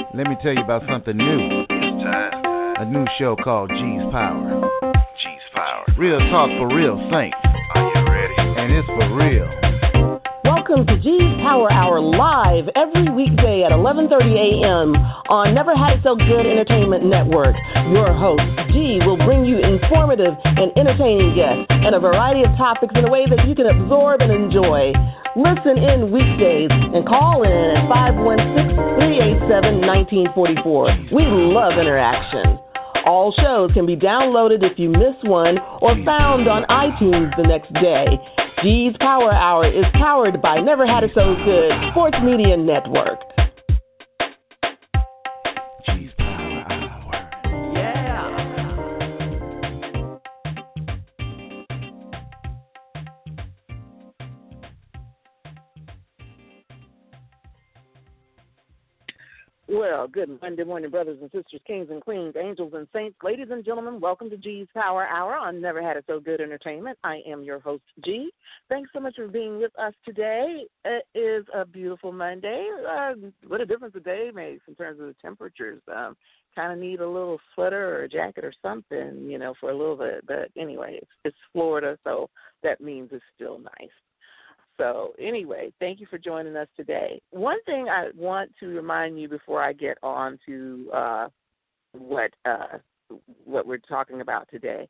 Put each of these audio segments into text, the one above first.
Let me tell you about something new. It's time. A new show called G's Power. G's Power. Real talk for real saints. Are you ready? And it's for real. Welcome to G's Power Hour live every weekday at 11:30 a.m. on Never Had It So Good Entertainment Network. Your host, G, will bring you informative and entertaining guests and a variety of topics in a way that you can absorb and enjoy. Listen in weekdays and call in at 516-387-1944. We love interaction. All shows can be downloaded if you miss one or found on iTunes the next day. G's Power Hour is powered by Never Had It So Good Sports Media Network. G's Power Hour. Yeah. Well, good Monday morning, brothers and sisters, kings and queens, angels and saints. Ladies and gentlemen, welcome to G's Power Hour on Never Had It So Good Entertainment. I am your host, G. Thanks so much for being with us today. It is a beautiful Monday. What a difference a day makes in terms of the temperatures. Kind of need a little sweater or a jacket or something, for a little bit. But anyway, it's Florida, so that means it's still nice. So anyway, thank you for joining us today. One thing I want to remind you before I get on to what we're talking about today.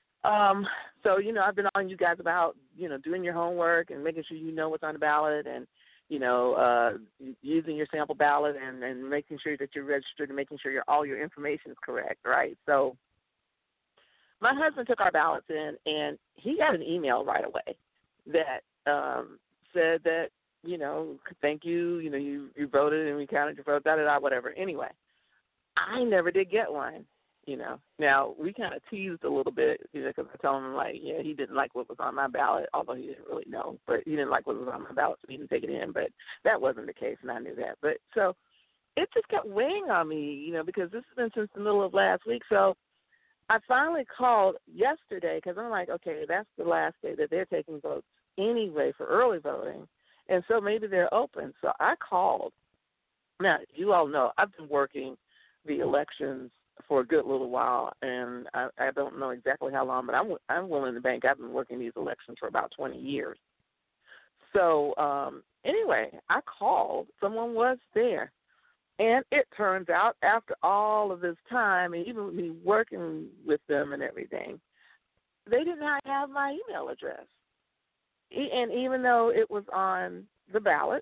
So, I've been on you guys about, doing your homework and making sure you know what's on the ballot and, using your sample ballot and making sure that you're registered and making sure all your information is correct, right? So my husband took our ballots in, and he got an email right away that said that, thank you, you voted and we counted your vote, whatever. Anyway, I never did get one, Now, we kind of teased a little bit, because I told him, he didn't like what was on my ballot, although he didn't really know, but he didn't like what was on my ballot, so he didn't take it in. But that wasn't the case, and I knew that. But so it just kept weighing on me, because this has been since the middle of last week. So I finally called yesterday because I'm like, okay, that's the last day that they're taking votes anyway for early voting, and so maybe they're open. So I called. Now, you all know I've been working the elections for a good little while, and I don't know exactly how long, but I'm willing to bank I've been working these elections for about 20 years. So anyway, I called. Someone was there. And it turns out after all of this time, and even me working with them and everything, they did not have my email address. And even though it was on the ballot,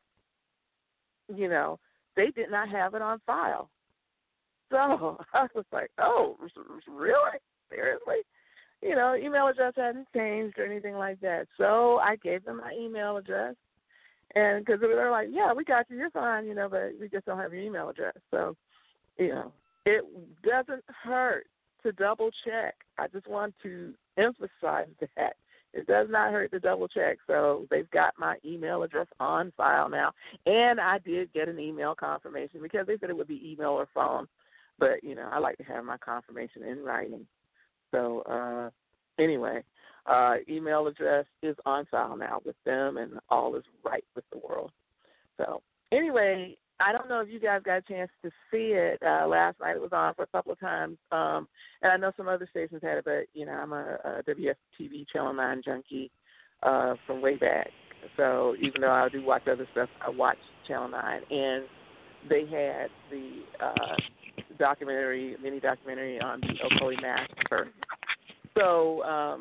they did not have it on file. So I was like, oh, really? Seriously? Email address hadn't changed or anything like that. So I gave them my email address. And because they were like, yeah, we got you, you're fine, but we just don't have your email address. So, it doesn't hurt to double check. I just want to emphasize that. It does not hurt to double check. So they've got my email address on file now. And I did get an email confirmation because they said it would be email or phone. But, I like to have my confirmation in writing. So, anyway, email address is on file now with them, and all is right with the world. So anyway, I don't know if you guys got a chance to see it. Last night it was on for a couple of times, and I know some other stations had it, but, I'm a WFTV Channel 9 junkie from way back. So even though I do watch other stuff, I watch Channel 9, and they had the mini documentary on the Ocoee Massacre. So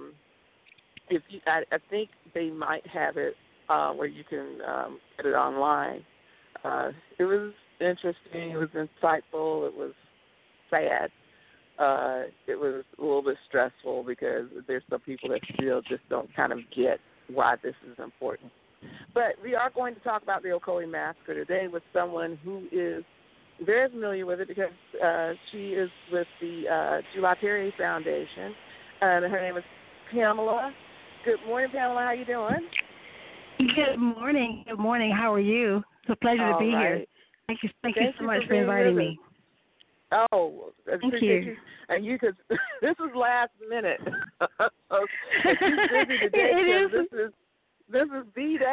I think they might have it where you can get it online. It was interesting. It was insightful. It was sad. It was a little bit stressful because there's some people that still just don't kind of get why this is important. But we are going to talk about the Ocoee Massacre today with someone who is very familiar with it because she is with the July Perry Foundation, and her name is Pamela. Good morning, Pamela. How you doing? Good morning. Good morning. How are you? It's a pleasure to be here. Thank you so much for inviting me. Oh, I appreciate you. And you, because this is last minute. She's busy today. It is. This is the day.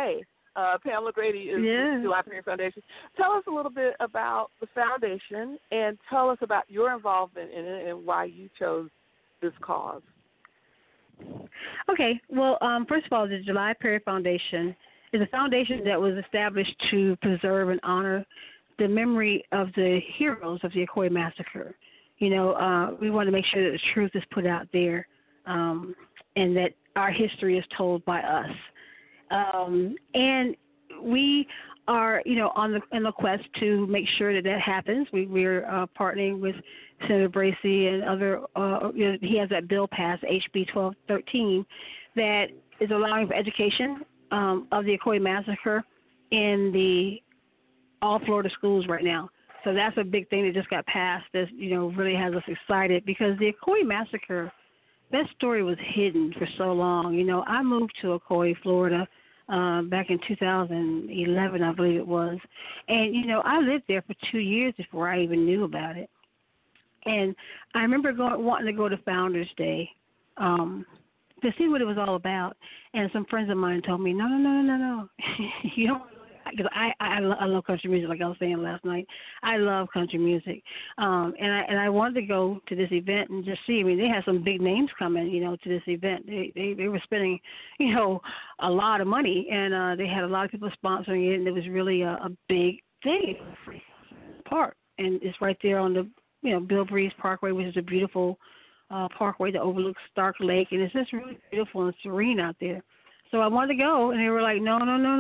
Pamela Grady is the July Perry Foundation. Tell us a little bit about the foundation and tell us about your involvement in it and why you chose this cause. Okay. Well, first of all, the July Perry Foundation is a foundation that was established to preserve and honor the memory of the heroes of the Ocoee Massacre. We want to make sure that the truth is put out there and that our history is told by us. And we are, in the quest to make sure that happens. We're partnering with Senator Bracey and other, he has that bill passed, HB 1213, that is allowing for education of the Ocoee Massacre in all Florida schools right now. So that's a big thing that just got passed that, really has us excited because the Ocoee Massacre, that story was hidden for so long. I moved to Ocoee, Florida, back in 2011, I believe it was. And, I lived there for 2 years before I even knew about it. And I remember wanting to go to Founders Day to see what it was all about. And some friends of mine told me, no. You don't. Because I love country music, like I was saying last night. I love country music, and I wanted to go to this event and just see. I mean, they had some big names coming, to this event. They were spending, a lot of money, and they had a lot of people sponsoring it, and it was really a big thing. Park, and it's right there on the Bill Breeze Parkway, which is a beautiful parkway that overlooks Stark Lake, and it's just really beautiful and serene out there. So I wanted to go, and they were like, no.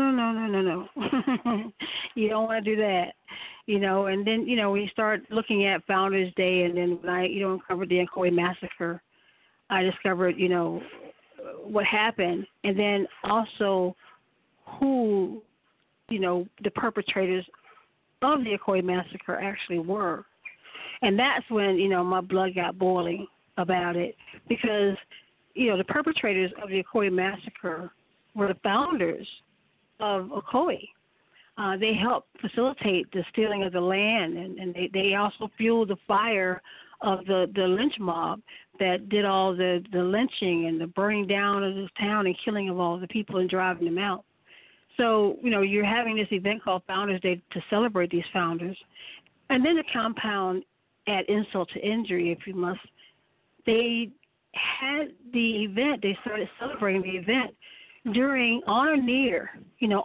You don't want to do that, And then, we start looking at Founders Day, and then when I, uncovered the Ocoee Massacre, I discovered, what happened, and then also who, the perpetrators of the Ocoee Massacre actually were. And that's when, my blood got boiling about it because, the perpetrators of the Ocoee Massacre were the founders of Ocoee. They helped facilitate the stealing of the land, and they also fueled the fire of the lynch mob that did all the lynching and the burning down of this town and killing of all the people and driving them out. So, you're having this event called Founders Day to celebrate these founders. And then to compound add insult to injury, if you must, they had the event, they started celebrating the event on or near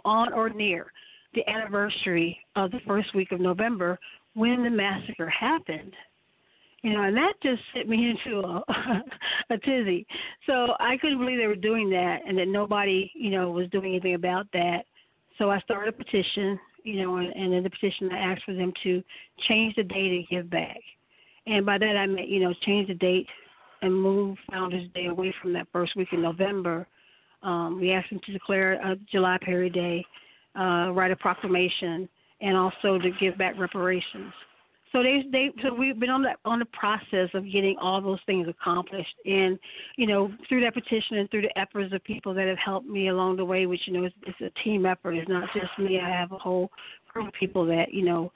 the anniversary of the first week of November when the massacre happened. And that just sent me into a tizzy. So I couldn't believe they were doing that and that nobody, was doing anything about that. So I started a petition, and in the petition I asked for them to change the date and give back. And by that I meant, change the date and move Founders Day away from that first week in November. We asked them to declare a July Perry Day, write a proclamation, and also to give back reparations. So so we've been on the process of getting all those things accomplished, and through that petition and through the efforts of people that have helped me along the way, which it's a team effort. It's not just me. I have a whole group of people that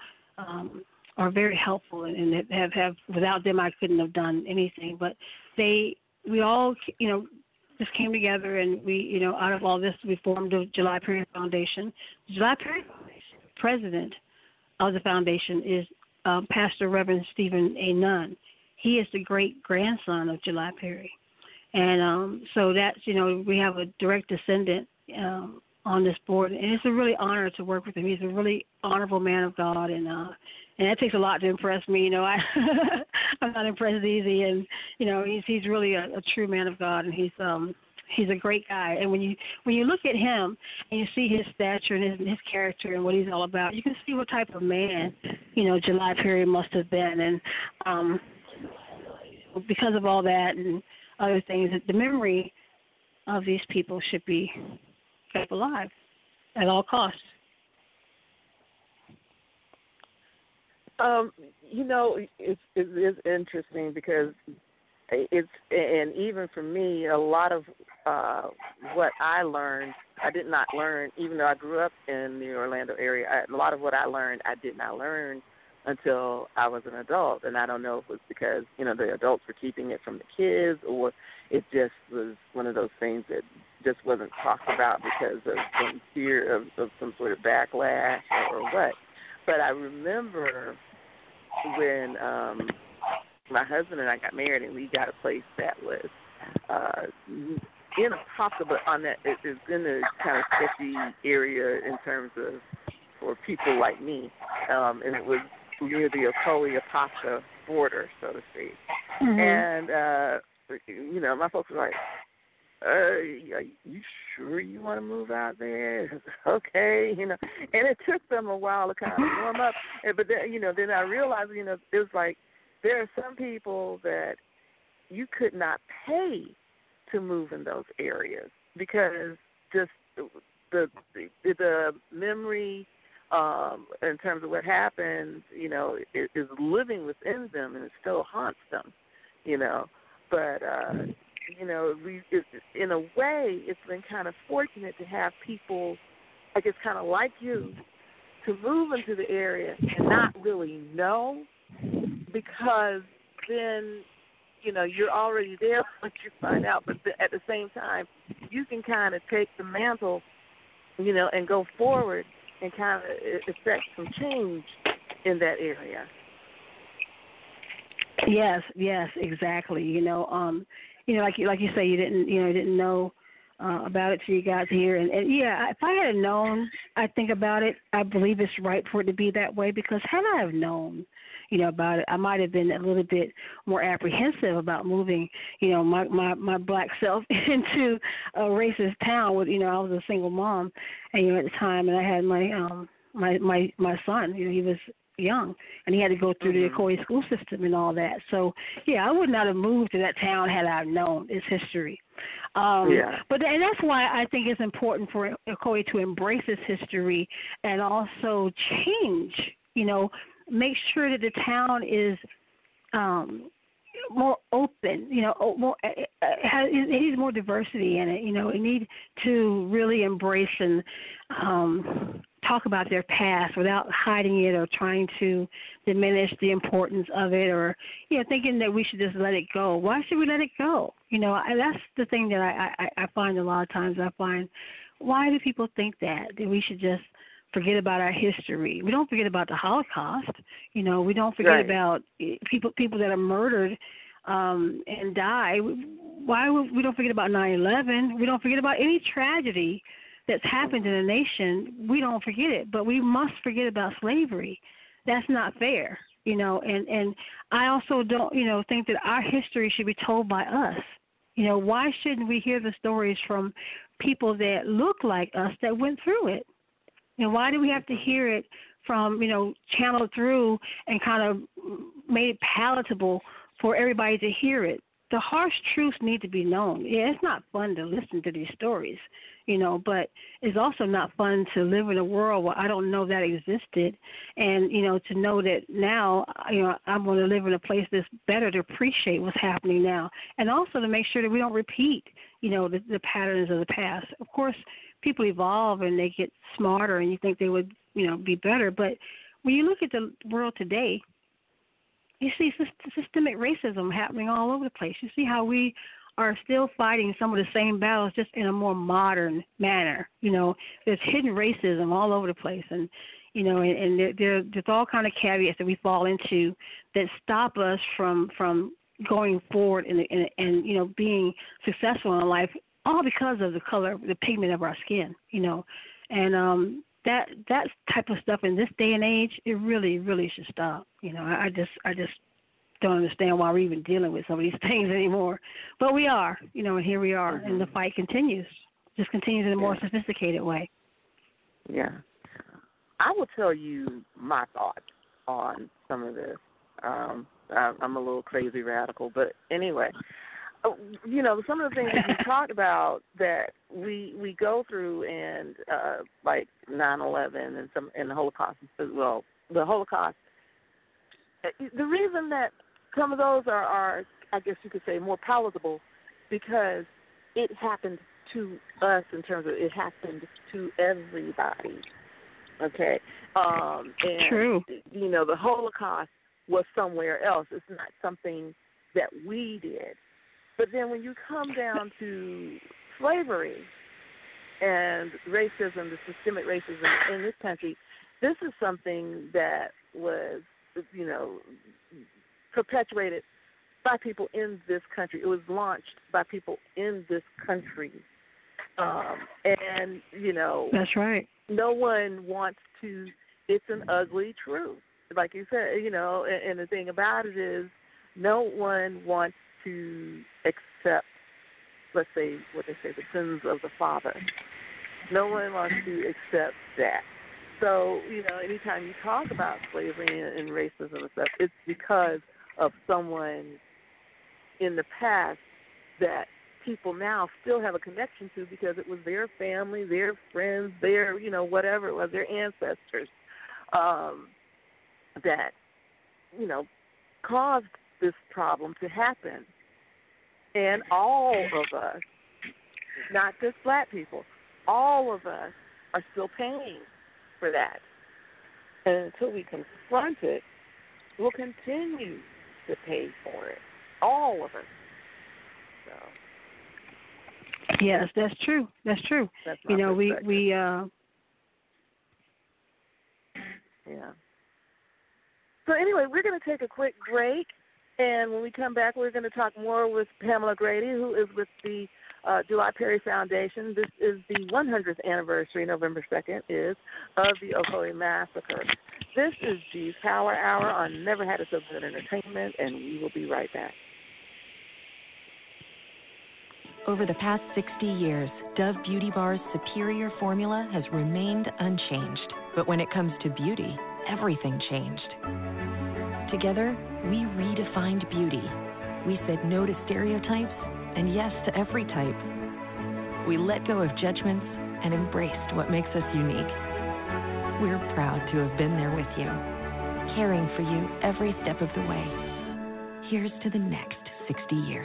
are very helpful, and that have without them I couldn't have done anything. But we all just came together, and we, out of all this, we formed the July Perry Foundation. The July Perry Foundation, president of the foundation is Pastor Reverend Stephen A. Nunn. He is the great-grandson of July Perry. And so that's, we have a direct descendant on this board, and it's a really honor to work with him. He's a really honorable man of God, and that takes a lot to impress me. I'm not impressed easy, and he's really a true man of God, and he's a great guy. And when you look at him and you see his stature and his character and what he's all about, you can see what type of man July Perry must have been. And because of all that and other things, the memory of these people should be kept alive at all costs. It is interesting because and even for me, a lot of what I learned, I did not learn, even though I grew up in the Orlando area. A lot of what I learned, I did not learn until I was an adult. And I don't know if it was because, the adults were keeping it from the kids, or it just was one of those things that just wasn't talked about because of some fear of some sort of backlash or what. But I remember when my husband and I got married, and we got a place that was in a possible on that it is in a kind of sketchy area in terms of for people like me, and it was near the Ocoee-Apopka border, so to speak. Mm-hmm. And my folks were like, "Are you sure you want to move out there?" Okay, and it took them a while to kind of warm up. But then I realized, it was like there are some people that you could not pay to move in those areas because just the memory in terms of what happened, is living within them, and it still haunts them, But in a way, it's been kind of fortunate to have people, I guess, kind of like you, to move into the area and not really know, because then, you're already there once you find out. But at the same time, you can kind of take the mantle, and go forward and kind of effect some change in that area. Yes, exactly. Like you say, you didn't know about it till you got here, and if I had known, I think about it. I believe it's right for it to be that way, because had I have known, about it, I might have been a little bit more apprehensive about moving, my black self into a racist town. With I was a single mom, and at the time, and I had my son. He was young, and he had to go through the Ocoee school system and all that. So, I would not have moved to that town had I known its history. And that's why I think it's important for Ocoee to embrace its history and also change, make sure that the town is more open, more it needs more diversity in it. It need to really embrace and talk about their past without hiding it or trying to diminish the importance of it, or thinking that we should just let it go. Why should we let it go? That's the thing that I find a lot of times. I find, why do people think that we should just forget about our history? We don't forget about the Holocaust. We don't forget about people that are murdered and die. Why we don't forget about 9/11? We don't forget about any tragedy that's happened in a nation. We don't forget it, but we must forget about slavery. That's not fair, and I also don't, think that our history should be told by us. Why shouldn't we hear the stories from people that look like us that went through it? Why do we have to hear it from, channeled through and kind of made palatable for everybody to hear it? The harsh truths need to be known. It's not fun to listen to these stories, but it's also not fun to live in a world where I don't know that existed, and, to know that now, I'm going to live in a place that's better to appreciate what's happening now, and also to make sure that we don't repeat, the patterns of the past. Of course, people evolve and they get smarter, and you think they would, be better, but when you look at the world today, you see systemic racism happening all over the place. You see how we are still fighting some of the same battles, just in a more modern manner. There's hidden racism all over the place, and and there's all kind of caveats that we fall into that stop us from going forward and being successful in life, all because of the color, the pigment of our skin. And that type of stuff in this day and age, it really, really should stop. I just don't understand why we're even dealing with some of these things anymore. But we are, and here we are, and the fight continues. Just continues in a more sophisticated way. Yeah. I will tell you my thoughts on some of this. I'm a little crazy radical, but anyway. Some of the things that you talked about that we go through, and like 9/11 and the Holocaust as well. The Holocaust. The reason that some of those are, I guess you could say, more palatable, because it happened to us in terms of it happened to everybody. Okay, and True. You know, the Holocaust was somewhere else. It's not something that we did. But then when you come down to slavery and racism, the systemic racism in this country, this is something that was, you know, perpetuated by people in this country. It was launched by people in this country. And, you know. That's right. No one wants to, it's an ugly truth. Like you said, you know, and the thing about it is no one wants to accept, let's say, what they say, the sins of the father. No one wants to accept that. So, you know, anytime you talk about slavery and racism and stuff, it's because of someone in the past that people now still have a connection to because it was their family, their friends, their, you know, whatever it was, their ancestors that, you know, caused this problem to happen. And all of us, not just black people, all of us are still paying for that. And until we confront it, we'll continue to pay for it. All of us. So. Yes, that's true. That's true. That's you know, yeah. So anyway, we're going to take a quick break, and when we come back, we're going to talk more with Pamela Grady, who is with the July Perry Foundation. This is the 100th anniversary, November 2nd, is of the Ocoee Massacre. This is G's Power Hour on Never Had It So Good Entertainment, and we will be right back. Over the past 60 years, Dove Beauty Bar's superior formula has remained unchanged. But when it comes to beauty, everything changed. Together, we redefined beauty. We said no to stereotypes and yes to every type. We let go of judgments and embraced what makes us unique. We're proud to have been there with you, caring for you every step of the way. Here's to the next 60 years.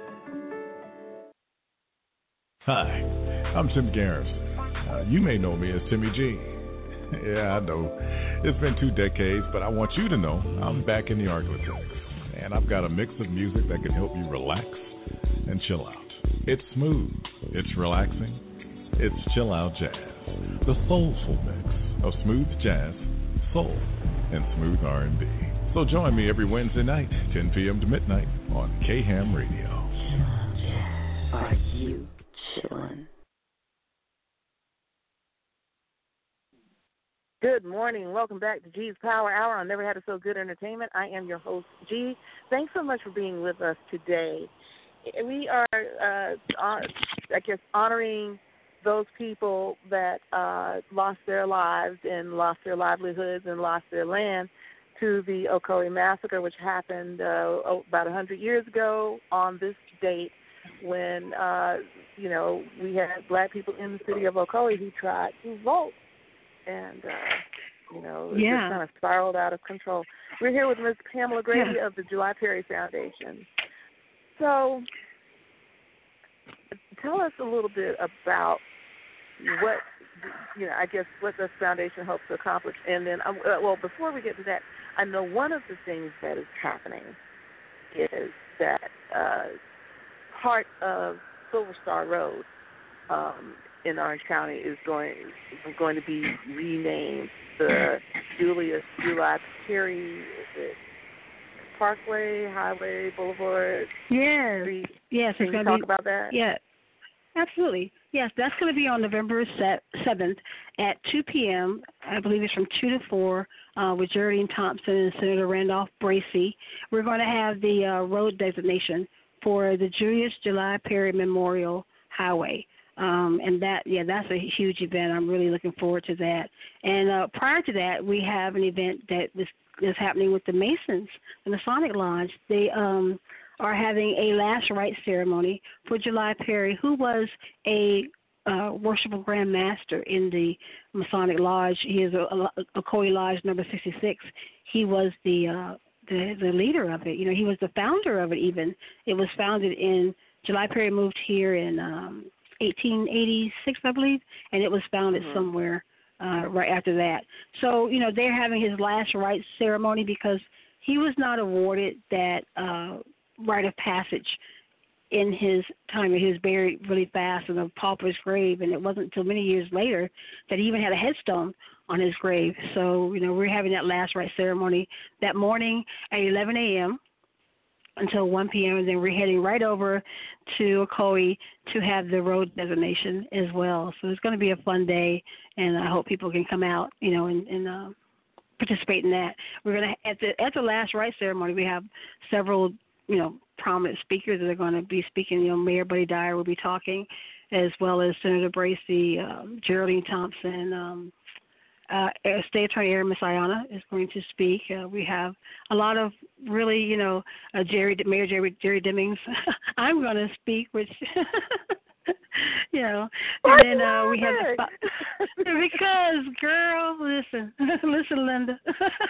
Hi, I'm Tim Garrison. You may know me as Timmy G. Yeah, I know. It's been 2 decades, but I want you to know I'm back in the Arklatex. And I've got a mix of music that can help you relax and chill out. It's smooth, it's relaxing, it's chill out jazz. The soulful mix of smooth jazz, soul, and smooth R&B. So join me every Wednesday night, 10 p.m. to midnight on K-Ham Radio. Chill out jazz. Are you chillin'? Good morning. Welcome back to G's Power Hour on Never Had It So Good Entertainment. I am your host, G. Thanks so much for being with us today. We are, honoring those people that lost their lives and lost their livelihoods and lost their land to the Ocoee Massacre, which happened about 100 years ago on this date when, we had black people in the city of Ocoee who tried to vote. And, it just kind of spiraled out of control. We're here with Ms. Pamela Grady of the July Perry Foundation. So tell us a little bit about what, what this foundation hopes to accomplish. And then, before we get to that, I know one of the things that is happening is that part of Silver Star Road in Orange County is going to be renamed the Julius July Perry Parkway, Highway, Boulevard. Yes. Street. Yes. Can you talk about that? Yeah. Absolutely. Yes, that's going to be on November 7th at 2 p.m. I believe it's from 2 to 4 with Geraldine Thompson and Senator Randolph Bracey. We're going to have the road designation for the Julius July Perry Memorial Highway. And that's a huge event. I'm really looking forward to that. And prior to that, we have an event that is happening with the Masons, the Masonic Lodge. They are having a last rites ceremony for July Perry, who was a worshipful Grand Master in the Masonic Lodge. He is a Ocoee Lodge number 66. He was the leader of it. He was the founder of it even. It was founded in, July Perry moved here in 1886, I believe, and it was founded somewhere right after that. So, they're having his last rites ceremony because he was not awarded that rite of passage in his time. He was buried really fast in a pauper's grave, and it wasn't until many years later that he even had a headstone on his grave. So, we're having that last rite ceremony that morning at 11 a.m. until 1 p.m., and then we're heading right over to Ocoee to have the road designation as well. So it's going to be a fun day, and I hope people can come out, and participate in that. We're going to, at the last rite ceremony, we have several, prominent speakers that are going to be speaking. Mayor Buddy Dyer will be talking, as well as Senator Bracey, Geraldine Thompson, State Attorney Aaron Messiana is going to speak. We have a lot of really, Mayor Jerry Demings. I'm going to speak, which, and then we have because, girl, listen, Linda.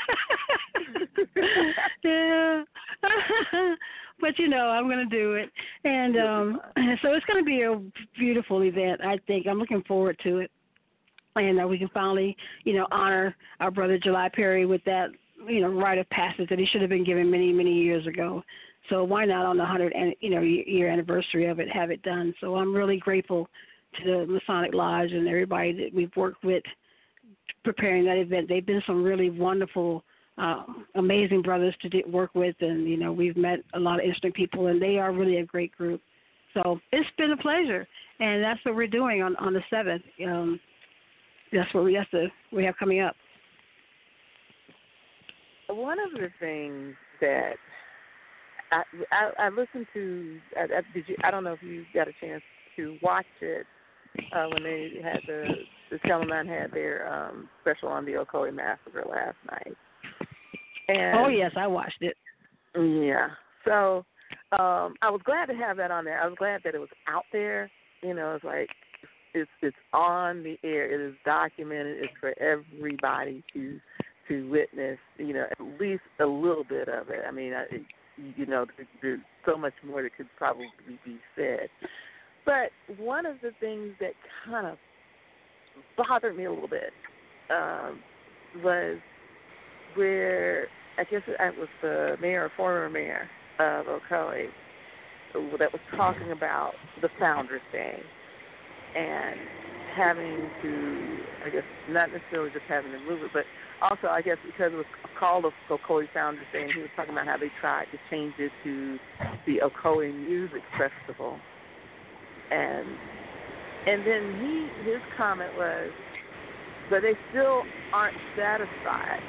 Yeah. But, I'm going to do it. And so it's going to be a beautiful event, I think. I'm looking forward to it. And we can finally, honor our brother July Perry with that, rite of passage that he should have been given many, many years ago. So why not on the 100th, year anniversary of it, have it done? So I'm really grateful to the Masonic Lodge and everybody that we've worked with preparing that event. They've been some really wonderful, amazing brothers to work with, and, we've met a lot of interesting people, and they are really a great group. So it's been a pleasure, and that's what we're doing on the 7th. That's what we have coming up. One of the things that I listened to, I don't know if you got a chance to watch it when they had the Teleman had their special on the Ocoee Massacre last night. And, oh yes, I watched it. Yeah. So I was glad to have that on there. I was glad that it was out there. It's like it's on the air. It is documented. It's for everybody to witness. At least a little bit of it. I mean, there's so much more that could probably be said. But one of the things that kind of bothered me a little bit was where I guess it was the mayor or former mayor of Ocoee that was talking about the Founders Day. And having to, I guess, not necessarily just having to move it, but also, I guess, because it was called the Ocoee Founders Day, and he was talking about how they tried to change it to the Ocoee Music Festival. And then his comment was, but they still aren't satisfied.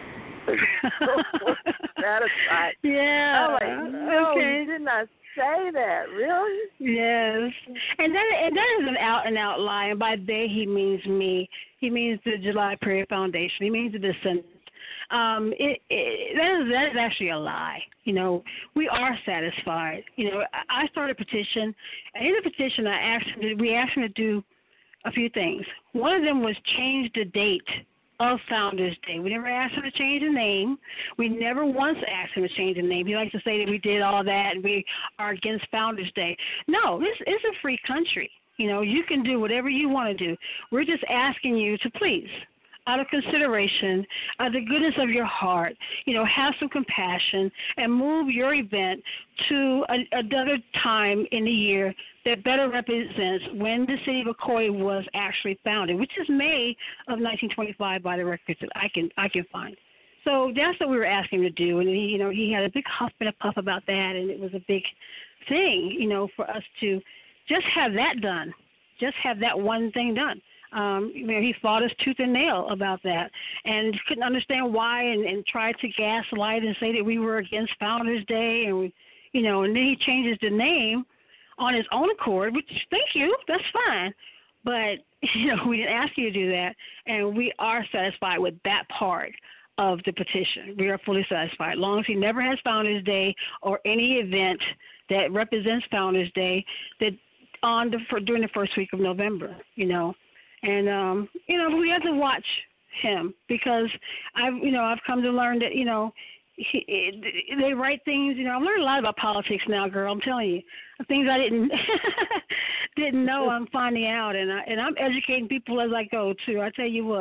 Satisfied. Yeah. I'm like, no, okay. You did not say that, really? Yes. And that is an out-and-out lie, and by they he means me. He means the July Perry Foundation. He means the descendants. That is actually a lie. We are satisfied. I started a petition, and in the petition we asked him to do a few things. One of them was change the date of Founders Day. We never asked him to change the name. We never once asked him to change the name. He likes to say that we did all that and we are against Founders Day. No, this is a free country. You can do whatever you want to do. We're just asking you to please, out of consideration, out of the goodness of your heart, have some compassion and move your event to another time in the year that better represents when the city of Ocoee was actually founded, which is May of 1925 by the records that I can find. So that's what we were asking him to do, and he had a big huff and a puff about that, and it was a big thing, for us to just have that done, just have that one thing done. He fought us tooth and nail about that and couldn't understand why and tried to gaslight and say that we were against Founders Day, and and then he changes the name on his own accord, which, thank you, that's fine. But, we didn't ask you to do that, and we are satisfied with that part of the petition. We are fully satisfied. As long as he never has Founders Day or any event that represents Founders Day that during the first week of November, And, we have to watch him because I've come to learn that, they write things, I'm learning a lot about politics now, girl, I'm telling you. Things I didn't know, I'm finding out, and I'm educating people as I go, too. I tell you what,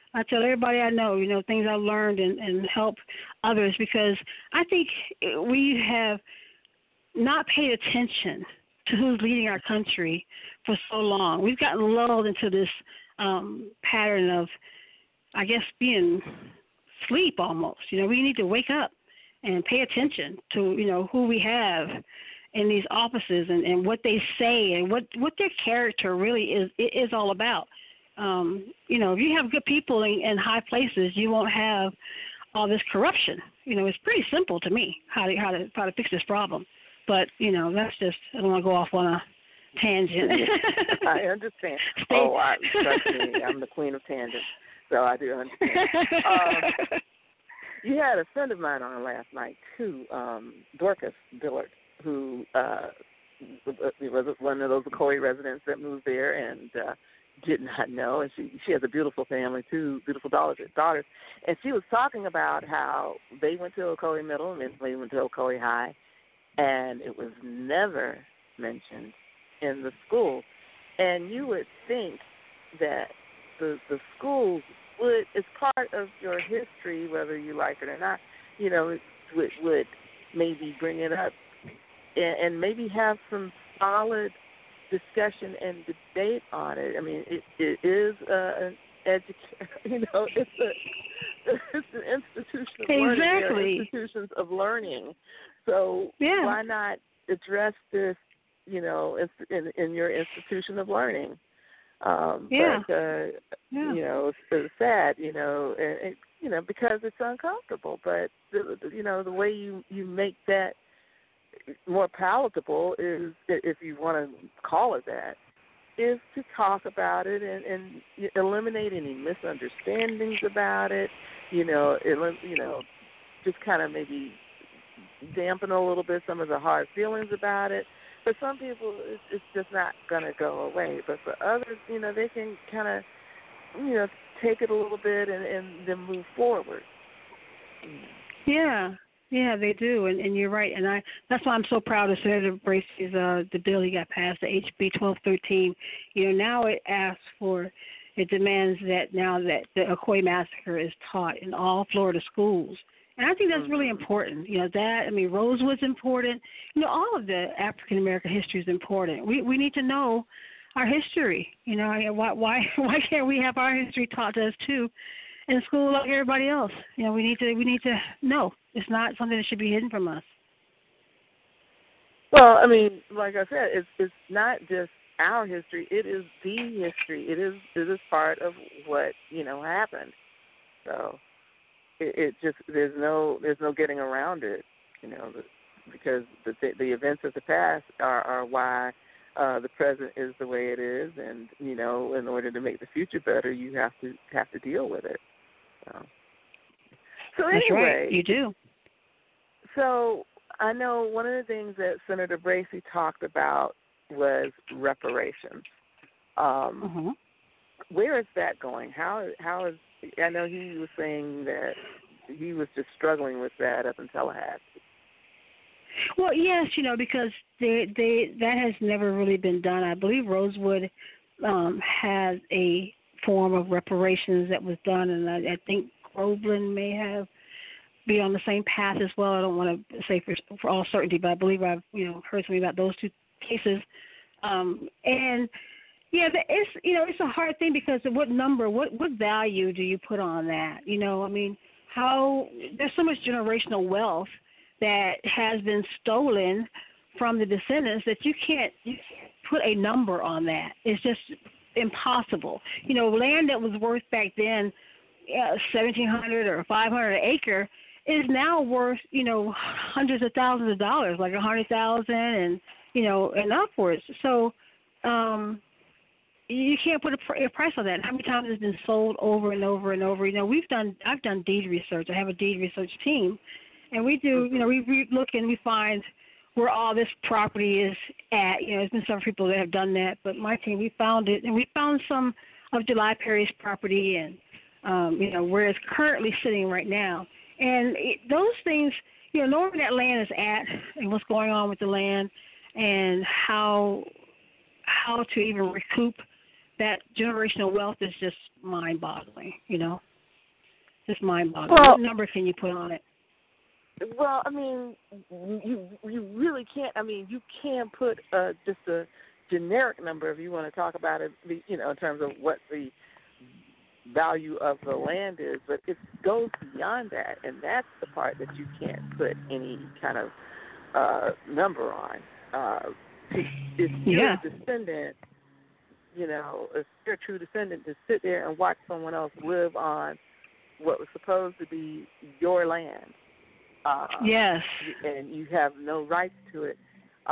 I tell everybody I know, things I've learned and help others, because I think we have not paid attention to who's leading our country for so long. We've gotten lulled into this pattern of, I guess, being asleep almost. We need to wake up and pay attention to, who we have in these offices and what they say and what their character really is all about. If you have good people in high places, you won't have all this corruption. It's pretty simple to me how to fix this problem. But that's just, I don't want to go off on a tangent. I understand. Trust me, I'm the queen of tangents, so I do understand. You had a friend of mine on last night too, Dorcas Dillard, who was one of those Ocoee residents that moved there and did not know, and she has a beautiful family, 2 beautiful daughters, and she was talking about how they went to Ocoee Middle and they went to Ocoee High, and it was never mentioned in the school. And you would think that the schools would, as part of your history, whether you like it or not, would maybe bring it up and maybe have some solid discussion and debate on it. I mean, it is an it's an institution of learning. Exactly. Institutions of learning. So why not address this, in your institution of learning? But it's sad, and because it's uncomfortable. But the way you make that more palatable is, if you want to call it that, is to talk about it and eliminate any misunderstandings about it. Just kind of maybe dampen a little bit some of the hard feelings about it. For some people, it's just not going to go away. But for others, they can kind of, take it a little bit and then move forward. Yeah, they do, and you're right. And that's why I'm so proud of Senator Bracey's the bill he got passed, the HB 1213. Now it demands that now that the Ocoee Massacre is taught in all Florida schools. And I think that's really important. Rosewood's important. All of the African American history is important. We need to know our history. Why can't we have our history taught to us too in school like everybody else? We need to know. It's not something that should be hidden from us. Well, I mean, like I said, it's not just our history. It is the history. It is part of what happened. So. It just there's no getting around it, because the events of the past are why the present is the way it is, and in order to make the future better, you have to deal with it. So anyway, that's right. You do. So I know one of the things that Senator Bracey talked about was reparations. Where is that going? How is? I know he was saying that he was just struggling with that up in Tallahassee. Well, yes, because that has never really been done. I believe Rosewood has a form of reparations that was done, and I think Groveland may have be on the same path as well. I don't want to say for all certainty, but I believe I've heard something about those 2 cases, and. Yeah, it's a hard thing, because what value do you put on that? There's so much generational wealth that has been stolen from the descendants that you can't put a number on that. It's just impossible. Land that was worth back then $1,700 or $500 an acre is now worth hundreds of thousands of dollars, like $100,000 and upwards. So. You can't put a price on that. How many times it's been sold over and over and over? I've done deed research. I have a deed research team, and we do. We look and we find where all this property is at. There's been some people that have done that, but my team, we found it, and we found some of July Perry's property, and where it's currently sitting right now. And those things, knowing where that land is at and what's going on with the land, and how to even recoup that generational wealth is just mind-boggling, you know. Just mind-boggling. Well, what number can you put on it? Well, I mean, you really can't. I mean, you can put just a generic number if you want to talk about it, you know, in terms of what the value of the land is, but it goes beyond that, and that's the part that you can't put any kind of number on. If you're a descendant, you know, if you're a true descendant, to sit there and watch someone else live on what was supposed to be your land, yes, and you have no rights to it.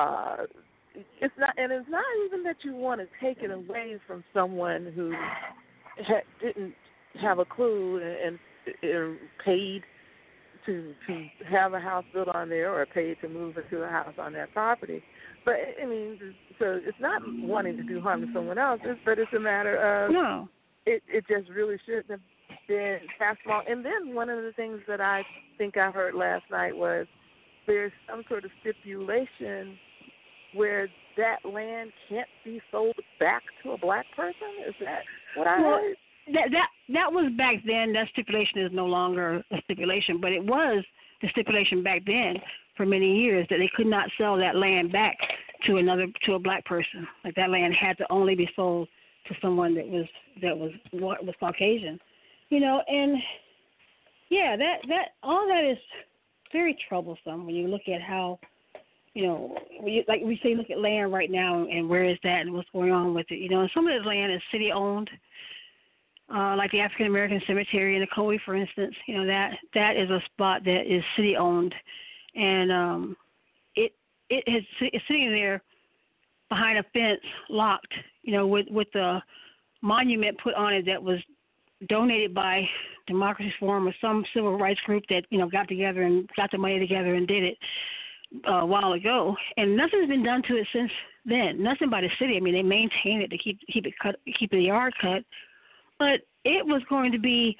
It's not even that you want to take it away from someone who didn't have a clue and paid to have a house built on there or paid to move into a house on that property. But I mean, so it's not wanting to do harm to someone else, but it's a matter of it just really shouldn't have been passed along. And then one of the things that I think I heard last night was there's some sort of stipulation where that land can't be sold back to a black person. Is that what I heard? That was back then. That stipulation is no longer a stipulation, but it was the stipulation back then for many years that they could not sell that land back to a black person. Like that land had to only be sold to someone that was Caucasian. You know, and yeah, that all that is very troublesome when you look at how, you know, like we say, look at land right now and where is that and what's going on with it. You know, and some of this land is city owned, like the African American Cemetery in Ocoee, for instance. You know, that is a spot that is city owned, and it's sitting there behind a fence, locked. You know, with the monument put on it that was donated by Democracy Forum or some civil rights group that, you know, got together and got the money together and did it a while ago, and nothing's been done to it since then. Nothing by the city. I mean, they maintain it to keep it cut, keep the yard cut, but it was going to be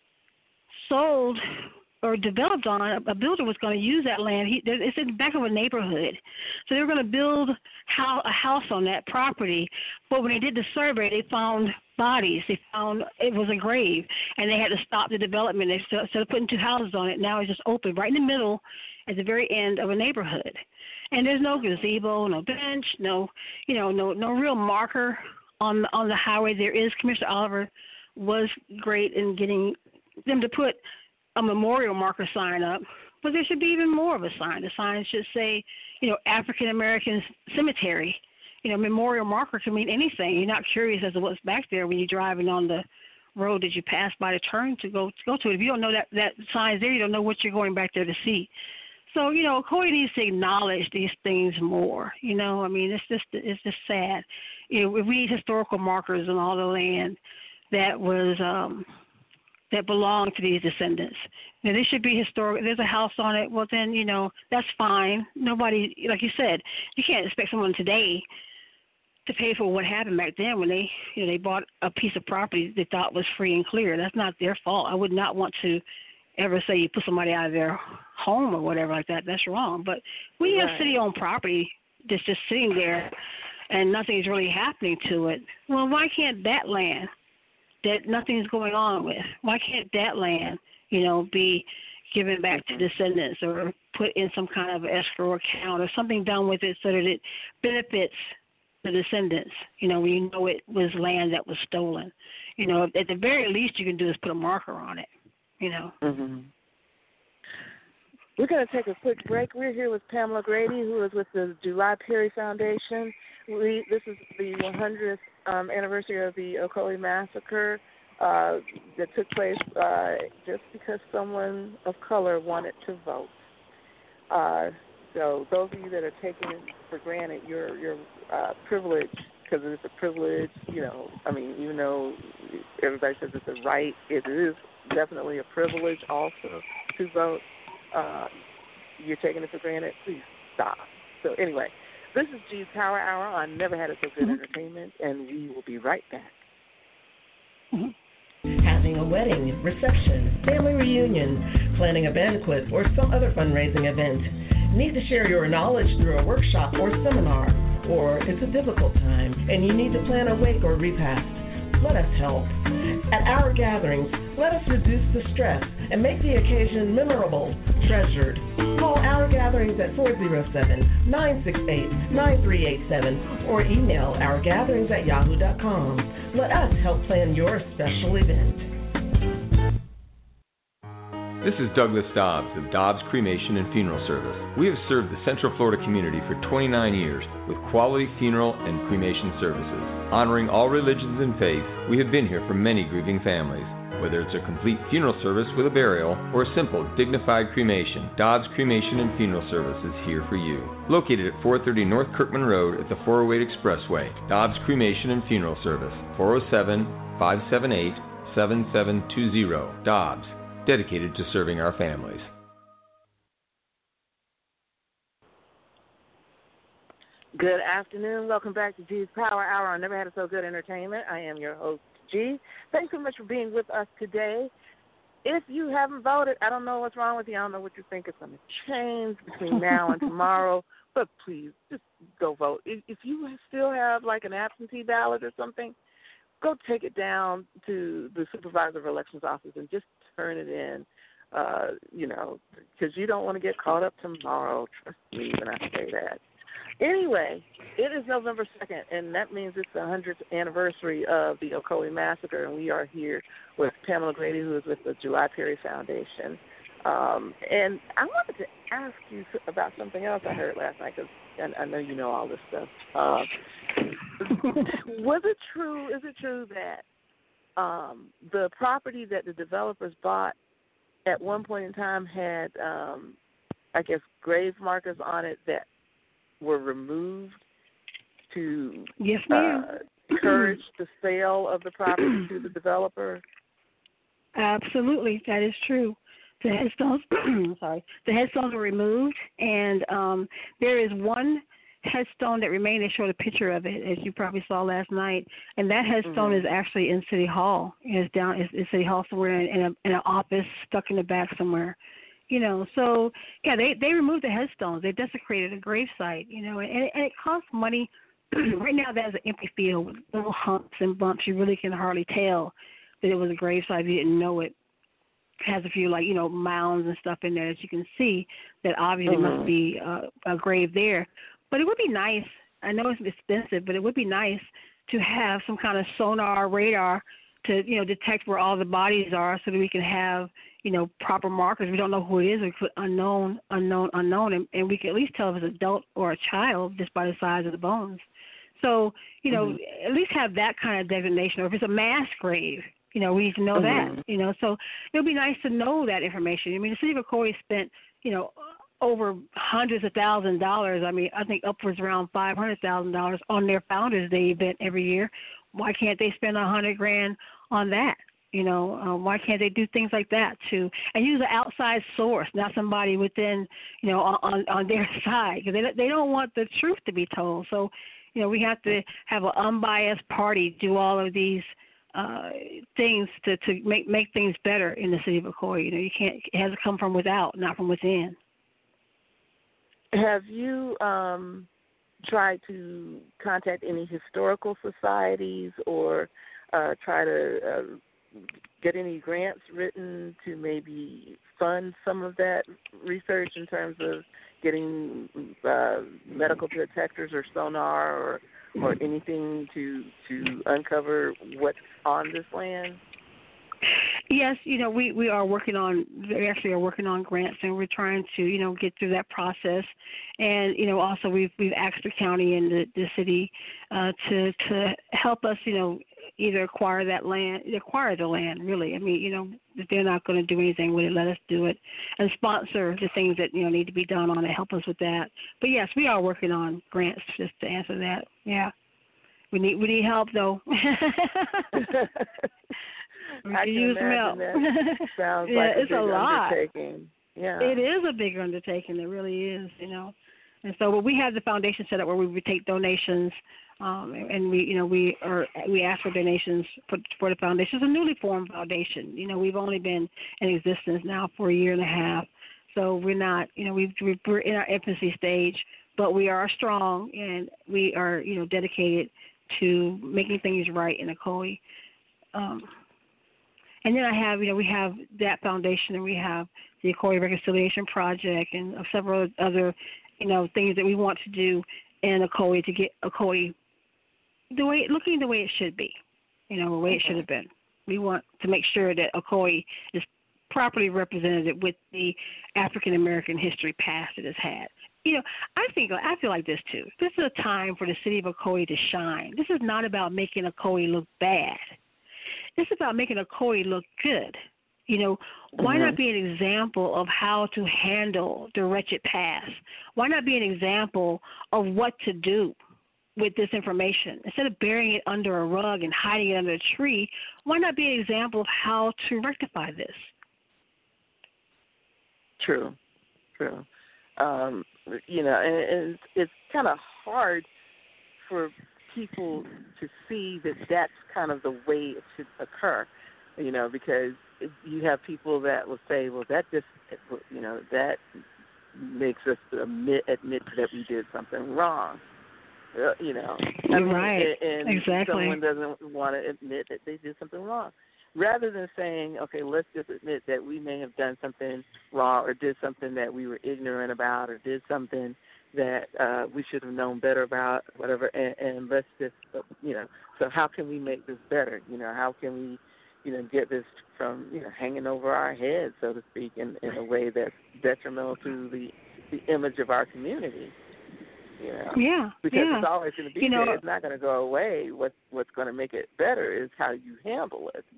sold or developed on. A builder was going to use that land. It's in the back of a neighborhood, so they were going to build a house on that property. But when they did the survey, they found bodies. They found it was a grave, and they had to stop the development. They instead of putting two houses on it, now it's just open right in the middle, at the very end of a neighborhood. And there's no gazebo, no bench, no real marker on the highway. There is. Commissioner Oliver was great in getting them to put a memorial marker sign up, but there should be even more of a sign. The sign should say, you know, African American Cemetery. You know, memorial marker can mean anything. You're not curious as to what's back there when you're driving on the road that you pass by to turn to go to it. If you don't know that sign's there, you don't know what you're going back there to see. So, you know, Ocoee needs to acknowledge these things more. You know, I mean, it's just sad. You know, we need historical markers on all the land that was that belonged to these descendants. Now, they should be historic. There's a house on it. Well, then, you know, that's fine. Nobody, like you said, you can't expect someone today to pay for what happened back then when they bought a piece of property they thought was free and clear. That's not their fault. I would not want to ever say you put somebody out of their home or whatever like that. That's wrong. But when you have city-owned property that's just sitting there and nothing's really happening to it, well, why can't that land that nothing's going on with, why can't that land, you know, be given back to descendants or put in some kind of escrow account or something done with it so that it benefits the descendants, you know, when you know it was land that was stolen. You know, at the very least you can do is put a marker on it, you know. Mm-hmm. We're going to take a quick break. We're here with Pamela Grady, who is with the July Perry Foundation. This is the 100th anniversary of the Ocoee Massacre that took place just because someone of color wanted to vote. So those of you that are taking it for granted, your privilege, because it's a privilege, you know, I mean, even though everybody says it's a right, it is definitely a privilege also to vote. You're taking it for granted, please stop. So anyway, this is G's Power Hour on Never Had It So Good Entertainment, and we will be right back. Having a wedding, reception, family reunion, planning a banquet, or some other fundraising event. Need to share your knowledge through a workshop or seminar. or it's a difficult time and you need to plan a wake or repast, let us help. At our gatherings, let us reduce the stress and make the occasion memorable, treasured. Call Our Gatherings at 407-968-9387 or email ourgatherings@yahoo.com. Let us help plan your special event. This is Douglas Dobbs of Dobbs Cremation and Funeral Service. We have served the Central Florida community for 29 years with quality funeral and cremation services. Honoring all religions and faiths, we have been here for many grieving families. Whether it's a complete funeral service with a burial or a simple, dignified cremation, Dobbs Cremation and Funeral Service is here for you. Located at 430 North Kirkman Road at the 408 Expressway, Dobbs Cremation and Funeral Service, 407-578-7720. Dobbs, dedicated to serving our families. Good afternoon. Welcome back to G's Power Hour on Never Had It So Good Entertainment. I am your host, G. Thanks so much for being with us today. If you haven't voted, I don't know what's wrong with you. I don't know what you think is going to change between now and tomorrow, but please, just go vote. If you still have like an absentee ballot or something, go take it down to the supervisor of elections office and just turn it in, because you don't want to get caught up tomorrow. Trust me when I say that. Anyway, it is November 2nd, and that means it's the 100th anniversary of the Ocoee Massacre, and we are here with Pamela Grady, who is with the July Perry Foundation. And I wanted to ask you about something else I heard last night, because I know you know all this stuff. Is it true that the property that the developers bought at one point in time had, grave markers on it that were removed to yes, ma'am. Encourage the sale of the property to the developer? Absolutely, that is true. The headstones, the headstones were removed, and there is one headstone that remained. They showed a picture of it, as you probably saw last night, and that headstone is actually in City Hall. It's down in City Hall somewhere in an office stuck in the back somewhere. So yeah, they removed the headstones. They desecrated a gravesite. And it costs money. Right now, there's an empty field with little humps and bumps. You really can hardly tell that it was a gravesite if you didn't know it. It has a few mounds and stuff in there that you can see that obviously must be a grave there. But it would be nice. I know it's expensive, but it would be nice to have some kind of sonar radar to detect where all the bodies are, so that we can have proper markers. We don't know who it is. We put unknown, and we can at least tell if it's an adult or a child just by the size of the bones. So at least have that kind of designation. Or if it's a mass grave, we need to know that. So it would be nice to know that information. I mean, the city of Ocoee spent over hundreds of thousands of dollars. I mean, I think upwards around $500,000 on their Founders Day event every year. Why can't they spend $100,000 on that? Why can't they do things like that too? And use an outside source, not somebody within, on their side, because they don't want the truth to be told. So, we have to have an unbiased party do all of these things to make things better in the city of Ocoee. You can't. It has to come from without, not from within. Have you tried to contact any historical societies or try to get any grants written to maybe fund some of that research in terms of getting medical detectors or sonar or anything to uncover what's on this land? Yes, we are working on. We actually are working on grants, and we're trying to get through that process. And also we've asked the county and the city to help us either acquire the land. Really, I mean if they're not going to do anything with it, let us do it, and sponsor the things that need to be done on it. Help us with that. But yes, we are working on grants. Just to answer that, yeah, we need help though. I can use imagine that. Sounds yeah, like it's a lot. Undertaking. Yeah, it is a big undertaking. It really is. And so, but we have the foundation set up where we would take donations, and we ask for donations for the foundation. It's a newly formed foundation. We've only been in existence now for a year and a half, so we're not. We're in our infancy stage, but we are strong, and we are, dedicated to making things right in Ocoee. And then we have that foundation, and we have the Ocoee Reconciliation Project, and several other, things that we want to do in Ocoee to get Ocoee looking the way it should be, the way it should have been. We want to make sure that Ocoee is properly represented with the African American history past it has had. I feel like this too. This is a time for the city of Ocoee to shine. This is not about making Ocoee look bad. This is about making Ocoee look good. Why not be an example of how to handle the wretched past? Why not be an example of what to do with this information? Instead of burying it under a rug and hiding it under a tree, why not be an example of how to rectify this? True. And it's kind of hard for people to see that that's kind of the way it should occur, because you have people that will say, well, that just, that makes us admit that we did something wrong. Right. And exactly. Someone doesn't want to admit that they did something wrong. Rather than saying, okay, let's just admit that we may have done something wrong or did something that we were ignorant about or did something that we should have known better about, whatever, and let's just, so how can we make this better? How can we, get this from, hanging over our heads, so to speak, in a way that's detrimental to the image of our community? Yeah. Because it's always going to be there. It's not going to go away. What's going to make it better is how you handle it.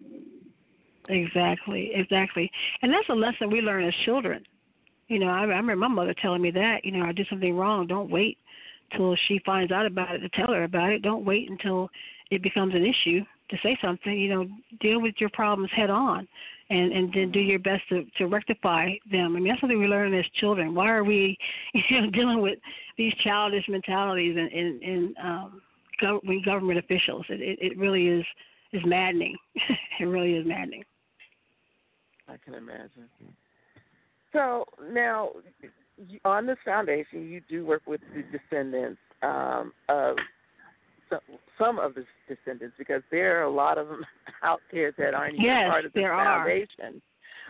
Exactly. And that's a lesson we learn as children. I remember my mother telling me that, I did something wrong. Don't wait till she finds out about it to tell her about it. Don't wait until it becomes an issue to say something. Deal with your problems head on and then do your best to rectify them. I mean, that's something we learn as children. Why are we dealing with these childish mentalities in government officials? It really is maddening. It really is maddening. I can imagine. So now, on this foundation, you do work with the descendants of some of the descendants, because there are a lot of them out there that aren't even part of the foundation.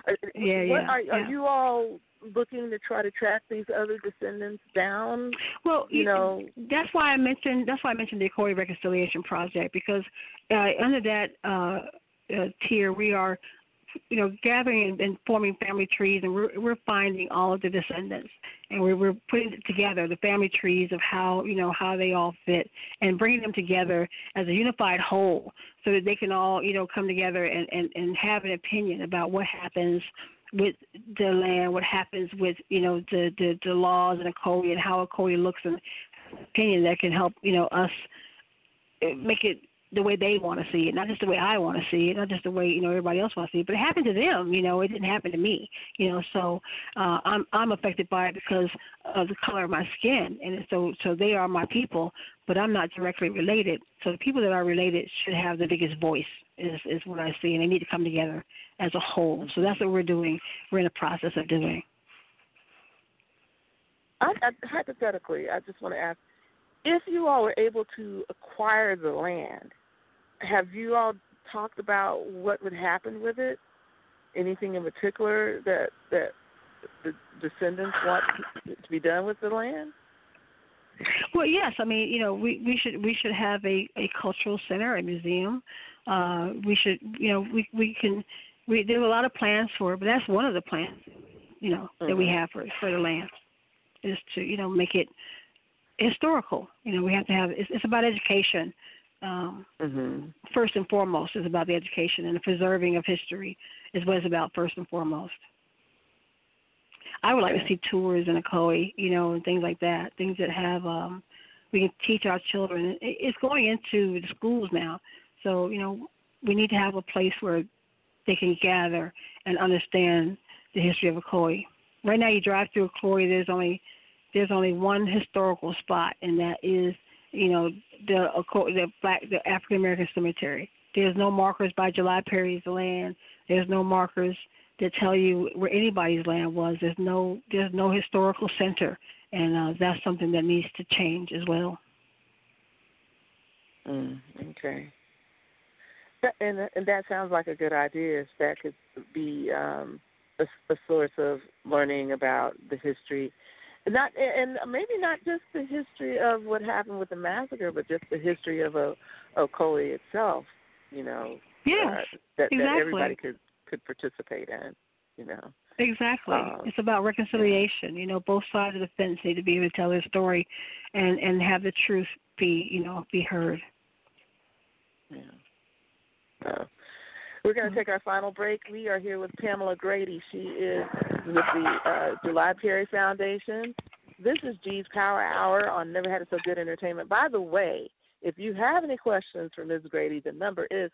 Are you all looking to try to track these other descendants down? Well, that's why I mentioned the Ocoee Reconciliation Project, because under that tier we are, gathering and forming family trees, and we're finding all of the descendants, and we're putting together the family trees of how they all fit, and bringing them together as a unified whole, so that they can all come together and have an opinion about what happens with the land, what happens with the laws in Ocoee, and how Ocoee looks, and opinion that can help us make it the way they want to see it, not just the way I want to see it, not just the way everybody else wants to see it. But it happened to them, it didn't happen to me, So I'm affected by it because of the color of my skin, and so they are my people, but I'm not directly related. So the people that are related should have the biggest voice, is what I see, and they need to come together as a whole. So that's what we're doing. We're in the process of doing. Hypothetically, I just want to ask, if you all were able to acquire the land, have you all talked about what would happen with it? Anything in particular that the descendants want to be done with the land? Well, yes. I mean, we should have a cultural center, a museum. We should, there's a lot of plans for it, but that's one of the plans, that we have for the land, is to, make it historical. We have to have, it's about education. First and foremost is about the education, and the preserving of history is what it's about first and foremost. I would like to see tours in Ocoee, and things like that, things that have, we can teach our children. It's going into the schools now, so, we need to have a place where they can gather and understand the history of Ocoee. Right now, you drive through Ocoee, there's only one historical spot, and that is, the African American Cemetery. There's no markers by July Perry's land. There's no markers that tell you where anybody's land was. There's no historical center and that's something that needs to change as well. Okay. And that sounds like a good idea. If that could be a source of learning about the history, and maybe not just the history of what happened with the massacre, but just the history of Ocoee itself. Yes, that exactly. everybody could participate in. Exactly. It's about reconciliation. Both sides of the fence need to be able to tell their story, and have the truth be heard. Yeah. We're going to take our final break. We are here with Pamela Grady. She is with the July Perry Foundation. This is G's Power Hour on Never Had It So Good Entertainment. By the way, if you have any questions for Ms. Grady, the number is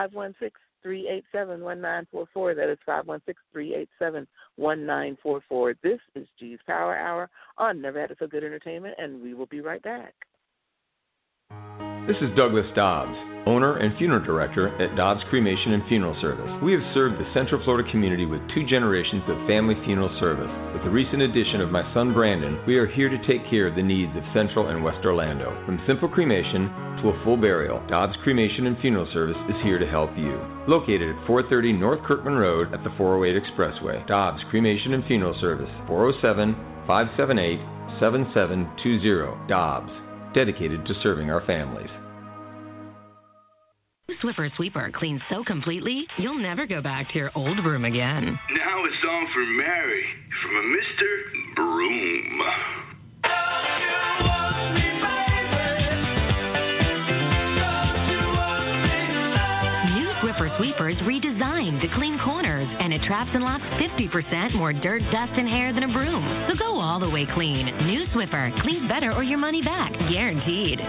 516-387-1944. That is 516-387-1944. This is G's Power Hour on Never Had It So Good Entertainment, and we will be right back. This is Douglas Dobbs, owner and funeral director at Dobbs Cremation and Funeral Service. We have served the Central Florida community with 2 generations of family funeral service. With the recent addition of my son Brandon, we are here to take care of the needs of Central and West Orlando. From simple cremation to a full burial, Dobbs Cremation and Funeral Service is here to help you. Located at 430 North Kirkman Road at the 408 Expressway. Dobbs Cremation and Funeral Service, 407-578-7720. Dobbs, dedicated to serving our families. Swiffer Sweeper cleans so completely, you'll never go back to your old broom again. Now a song for Mary from a Mr. Broom. New Swiffer Sweepers redesigned to clean corners, and it traps and laps 50% more dirt, dust, and hair than a broom. So go all the way clean. New Swiffer cleans better or your money back, guaranteed.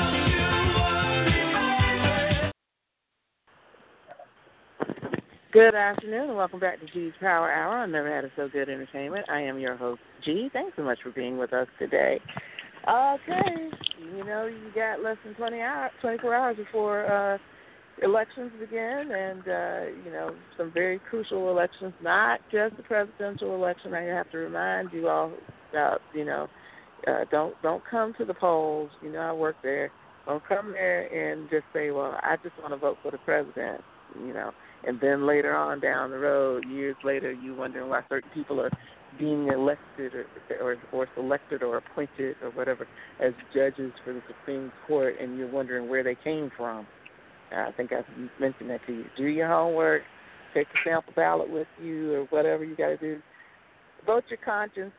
Good afternoon, and welcome back to G's Power Hour on Never Had It So Good Entertainment. I am your host, G. Thanks so much for being with us today. Okay, you got less than 24 hours before elections begin, and, some very crucial elections, not just the presidential election. I have to remind you all about, don't come to the polls. I work there. Don't come there and just say, well, I just want to vote for the president, And then later on down the road, years later, you wondering why certain people are being elected or selected or appointed or whatever as judges for the Supreme Court, and you're wondering where they came from. I think I mentioned that to you. Do your homework, take the sample ballot with you or whatever you got to do. Vote your conscience,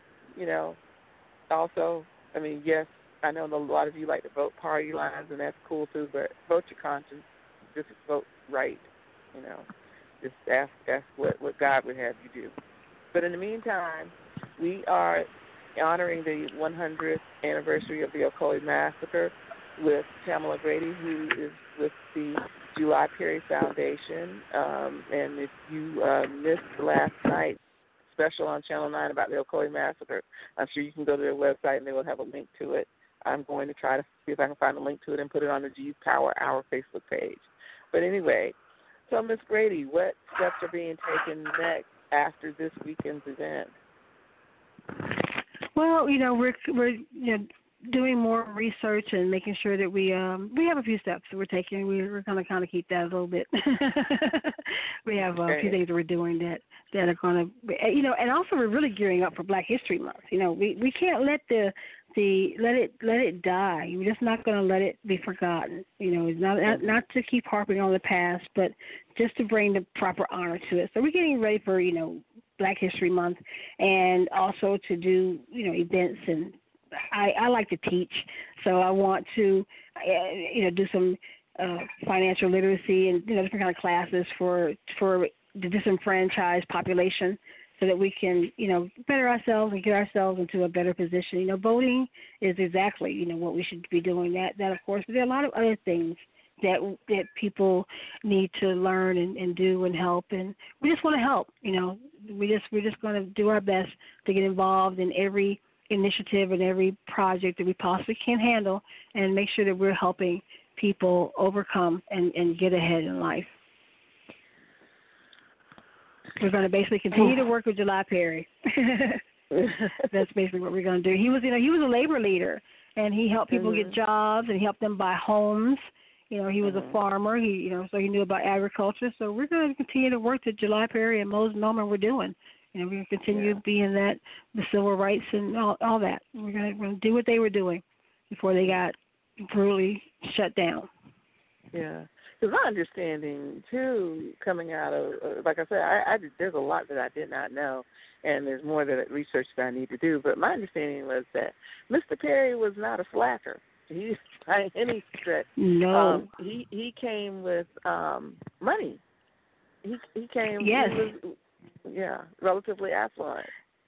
Also, yes, I know a lot of you like to vote party lines, and that's cool too, but vote your conscience. Just vote right. Just ask what God would have you do. But in the meantime, we are honoring the 100th anniversary of the Ocoee Massacre with Pamela Grady, who is with the July Perry Foundation. And if you missed last night's special on Channel 9 about the Ocoee Massacre, I'm sure you can go to their website and they will have a link to it. I'm going to try to see if I can find a link to it and put it on the G's Power Hour Facebook page. But anyway, so Ms. Grady, what steps are being taken next after this weekend's event? Well, we're doing more research and making sure that we have a few steps that we're taking. We're going to kind of keep that a little bit. We have a few things that we're doing that are going to, and also we're really gearing up for Black History Month. We can't let let it die. We're just not going to let it be forgotten. Not to keep harping on the past, but just to bring the proper honor to it. So we're getting ready for Black History Month, and also to do events. And I like to teach, so I want to do some financial literacy and different kind of classes for the disenfranchised population, so that we can, better ourselves and get ourselves into a better position. Voting is exactly, what we should be doing. That of course, but there are a lot of other things that people need to learn and do and help, and we just want to help. We're just going to do our best to get involved in every initiative and every project that we possibly can handle, and make sure that we're helping people overcome and get ahead in life. We're going to basically continue to work with July Perry. That's basically what we're going to do. He was, he was a labor leader, and he helped people get jobs, and he helped them buy homes. He was a farmer. He, so he knew about agriculture. So we're going to continue to work that July Perry and Moses Norman were doing. We're going to continue being the civil rights and all that. We're going to do what they were doing before they got brutally shut down. Yeah. Because my understanding, too, coming out of, like I said, there's a lot that I did not know, and there's more research that I need to do. But my understanding was that Mr. Perry was not a slacker. He, by any stretch, no. He came with money. He came. Yes. He was, relatively affluent.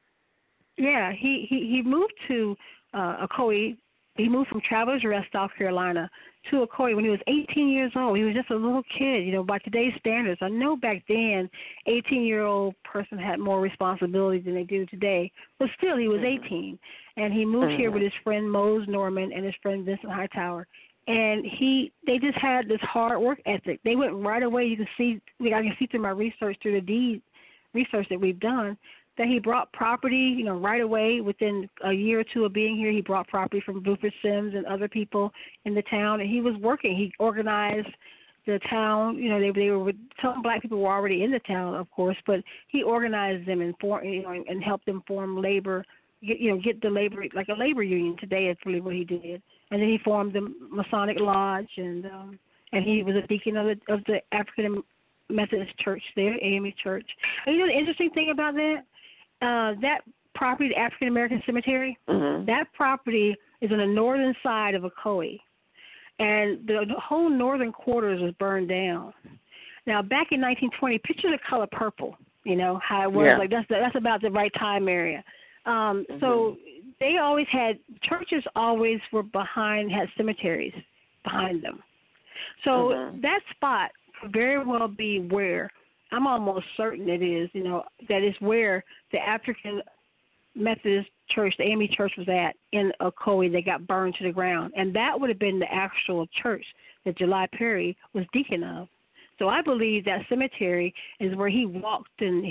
Yeah, he moved to Ocoee. He moved from Travelers Rest, South Carolina, to Ocoee when he was 18 years old. He was just a little kid, by today's standards. I know back then, 18-year-old person had more responsibility than they do today, but still he was 18. And he moved here with his friend Mose Norman and his friend Vincent Hightower. And they just had this hard work ethic. They went right away. You can see, I can see through my research, through the deed research that we've done, that he brought property, right away. Within a year or two of being here, he brought property from Buford Sims and other people in the town, and he was working. He organized the town. They were, some black people were already in the town, of course, but he organized them and and helped them form labor. Get the labor, like a labor union today. Is really what he did. And then he formed the Masonic Lodge, and he was a deacon of the African Methodist Church there, AME Church. And the interesting thing about that. That property, the African American Cemetery, that property is on the northern side of Ocoee, and the whole northern quarters was burned down. Now, back in 1920, picture the color purple. How it was like that's about the right time area. So they always had churches. Always were had cemeteries behind them. So that spot could very well be where. I'm almost certain it is, that is where the African Methodist Church, the AME Church, was at in Ocoee. They got burned to the ground. And that would have been the actual church that July Perry was deacon of. So I believe that cemetery is where he walked, and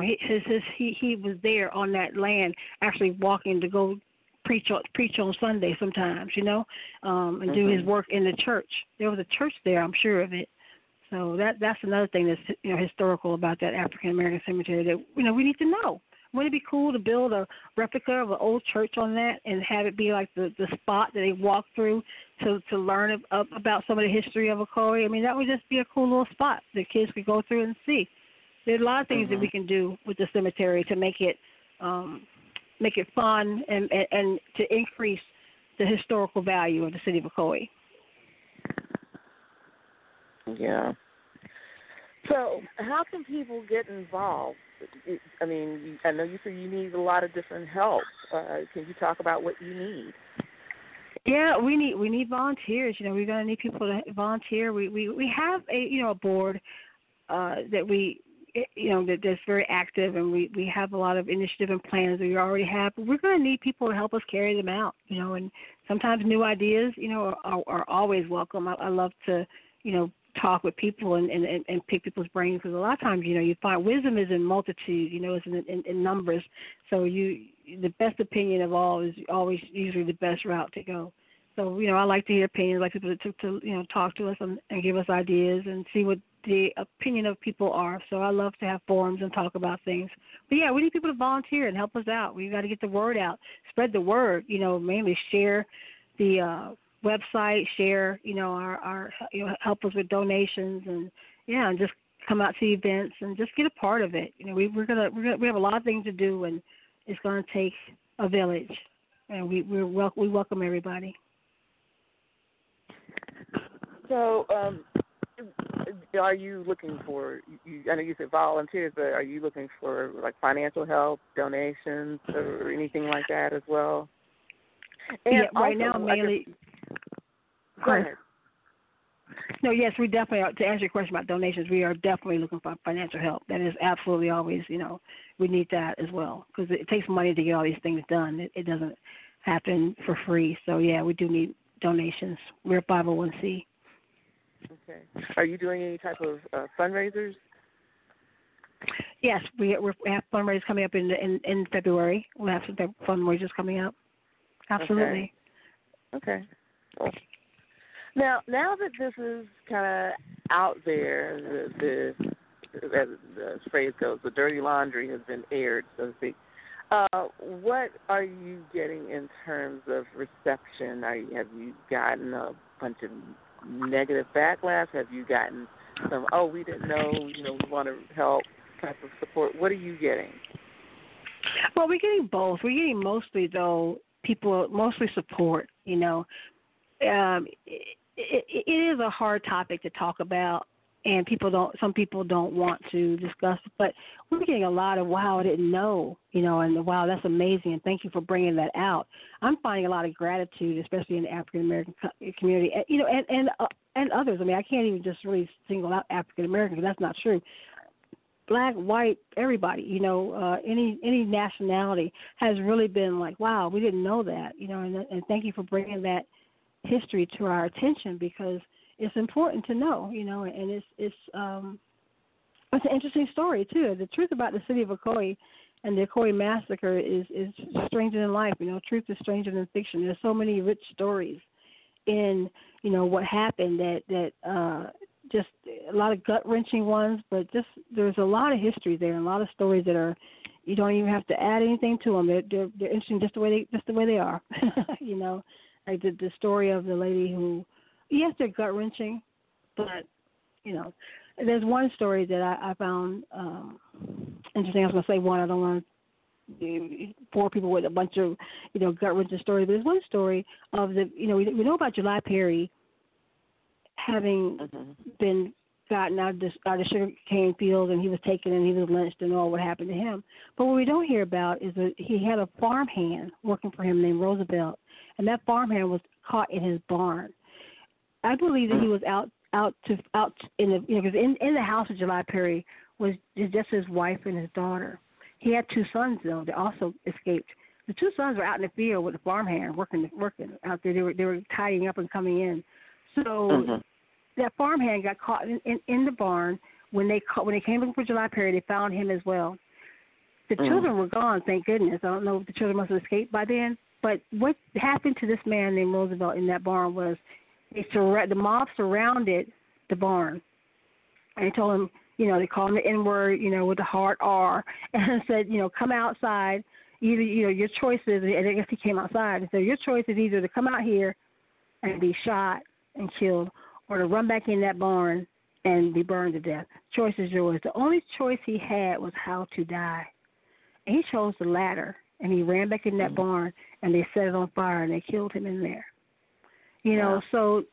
he was there on that land, actually walking to go preach on Sunday sometimes, and do his work in the church. There was a church there, I'm sure of it. So that's another thing that's historical about that African American cemetery that we need to know. Wouldn't it be cool to build a replica of an old church on that and have it be like the spot that they walk through to learn about some of the history of Ocoee? I mean, that would just be a cool little spot that kids could go through and see. There's a lot of things that we can do with the cemetery to make it fun and to increase the historical value of the city of Ocoee. Yeah. So how can people get involved? I mean, I know you said you need a lot of different help. Can you talk about what you need? Yeah, we need volunteers. We're going to need people to volunteer. We have a board that that's very active, and we have a lot of initiative and plans that we already have. But we're going to need people to help us carry them out. And sometimes new ideas are always welcome. I love to talk with people and pick people's brains, because a lot of times you find wisdom is in multitude, it's in numbers. So the best opinion of all is always usually the best route to go. So I like to hear opinions, I like people to talk to us and give us ideas and see what the opinion of people are. So I love to have forums and talk about things. But yeah, we need people to volunteer and help us out. We got to get the word out, spread the word. Mainly share the website, share, our help us with donations, and just come out to events and just get a part of it. We have a lot of things to do, and it's going to take a village, and we welcome everybody. So, are you looking for? I know you said volunteers, but are you looking for like financial help, donations, or anything like that as well? And right also, now mainly. Go ahead. No, yes, we definitely, to answer your question about donations, we are definitely looking for financial help. That is absolutely always, we need that as well, because it takes money to get all these things done. It doesn't happen for free. So, yeah, we do need donations. We're a 501c. Okay. Are you doing any type of fundraisers? Yes, we have fundraisers coming up in February. We'll have some fundraisers coming up. Absolutely. Okay. Cool. Now that this is kind of out there, as the phrase goes, the dirty laundry has been aired, so to speak. What are you getting in terms of reception? Have you gotten a bunch of negative backlash? Have you gotten some, we didn't know, we want to help type of support? What are you getting? Well, we're getting both. We're getting mostly support, It is a hard topic to talk about, and some people don't want to discuss it, but we're getting a lot of, wow, I didn't know, and wow, that's amazing, and thank you for bringing that out. I'm finding a lot of gratitude, especially in the African American community, and others. I mean, I can't even just really single out African American, because that's not true. Black, white, everybody, any nationality has really been like, wow, we didn't know that, and thank you for bringing that history to our attention, because it's important to know, and it's an interesting story too. The truth about the city of Ocoee and the Ocoee massacre is stranger than life. Truth is stranger than fiction. There's so many rich stories in what happened that just a lot of gut wrenching ones, but just there's a lot of history there and a lot of stories that are, you don't even have to add anything to them. They're interesting just the way they are. Like the story of the lady who, yes, they're gut wrenching, but there's one story that I found interesting. I was going to say one. I don't want to bore people with a bunch of gut wrenching stories, but there's one story of we know about July Perry having been gotten out of the sugar cane fields, and he was taken and he was lynched and all what happened to him. But what we don't hear about is that he had a farmhand working for him named Roosevelt, and that farmhand was caught in his barn. I believe that he was out in the because in the house of July Perry was just his wife and his daughter. He had two sons though that also escaped. The two sons were out in the field with the farmhand working out there. They were tidying up and coming in. So that farmhand got caught in the barn. When they came looking for July Perry, they found him as well. The children were gone, thank goodness. I don't know if the children must have escaped by then. But what happened to this man named Roosevelt in that barn was the mob surrounded the barn, and they told him, they called him the N-word, with the hard R, and said, come outside. Either, your choice is, and I guess he came outside, and said, your choice is either to come out here and be shot and killed, or to run back in that barn and be burned to death. Choice is yours. The only choice he had was how to die. And he chose the latter, and he ran back in that barn, and they set it on fire, and they killed him in there. So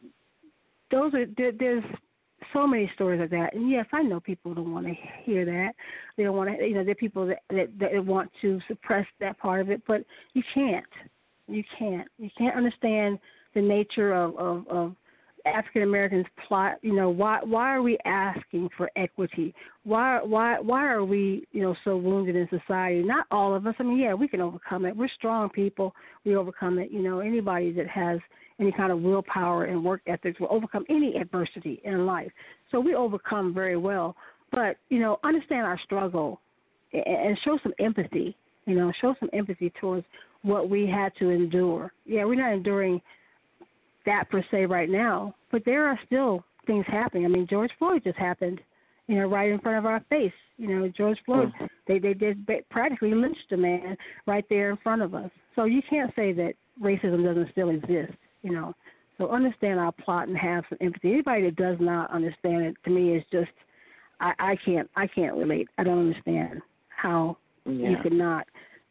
there's so many stories like that. And, yes, I know people don't want to hear that. They don't want to, there are people that want to suppress that part of it, but you can't. You can't understand the nature of African Americans plot. Why are we asking for equity? Why are we so wounded in society? Not all of us. I mean, yeah, we can overcome it. We're strong people. We overcome it. Anybody that has any kind of willpower and work ethics will overcome any adversity in life. So we overcome very well. But understand our struggle and show some empathy. Show some empathy towards what we had to endure. Yeah, we're not enduring that per se right now, but there are still things happening. I mean, George Floyd just happened, right in front of our face. George Floyd, they practically lynched a man right there in front of us. So you can't say that racism doesn't still exist, So understand our plot and have some empathy. Anybody that does not understand it, to me, is just, I can't relate. I don't understand how you could not,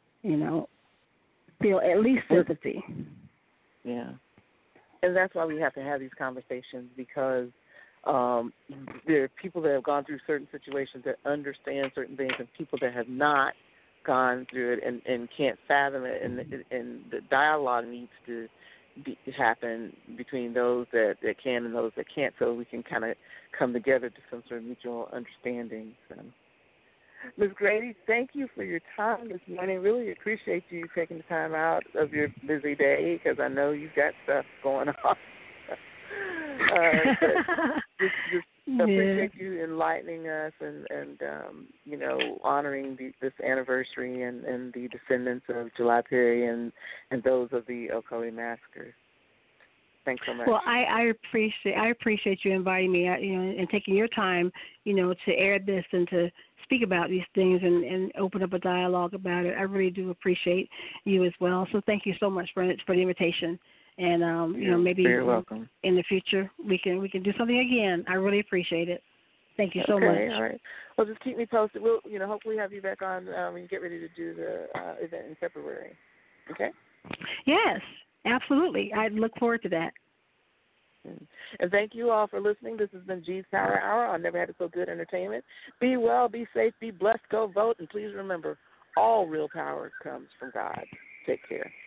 feel at least sympathy. Yeah. And that's why we have to have these conversations, because there are people that have gone through certain situations that understand certain things, and people that have not gone through it and can't fathom it. And the dialogue needs to happen between those that can and those that can't, so we can kind of come together to some sort of mutual understanding. So, Ms. Grady, thank you for your time this morning. Really appreciate you taking the time out of your busy day, because I know you've got stuff going on. So appreciate you enlightening us and honoring this anniversary and the descendants of July Perry and those of the Ocoee massacres. Thanks so much. Well, I appreciate you inviting me, and taking your time, to air this and to speak about these things and open up a dialogue about it. I really do appreciate you as well. So thank you so much for the invitation. And maybe you're welcome. In the future we can do something again. I really appreciate it. Thank you so much. All right. Well, just keep me posted. We'll hopefully have you back on when you get ready to do the event in February. Okay. Yes, absolutely. I look forward to that. And thank you all for listening. This has been G's Power Hour on Never Had It So Good Entertainment. Be well, be safe, be blessed, go vote, and please remember, all real power comes from God. Take care.